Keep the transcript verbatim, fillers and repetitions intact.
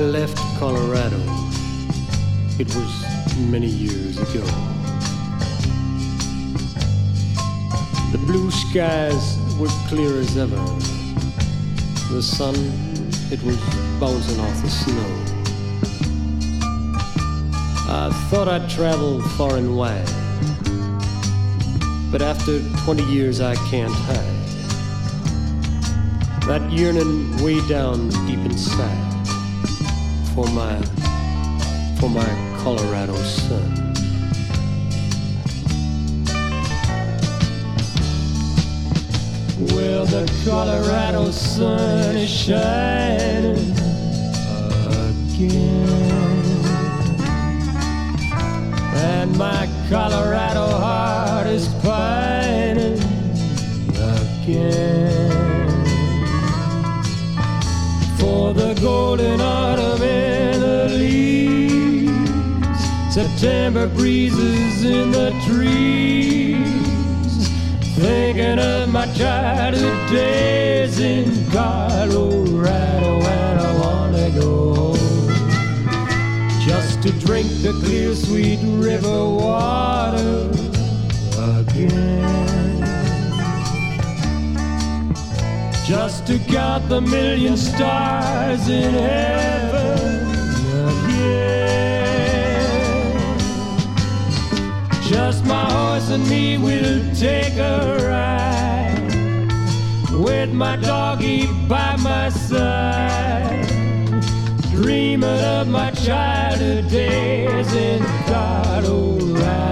left Colorado, it was many years ago. The blue skies were clear as ever. The sun, it was bouncing off the snow. I thought I'd travel far and wide, but after twenty years I can't hide that yearning way down deep inside for my, for my Colorado sun. Well, the Colorado sun is shining again, and my Colorado heart is pining again for the golden autumn and the leaves, September breezes in the trees, thinking of my childhood days in Colorado, and I wanna go home just to drink the clear, sweet river water again, just to count the million stars in heaven again. Just my horse and me will take a ride, with my doggy by my side, dreaming of my childhood days in Colorado.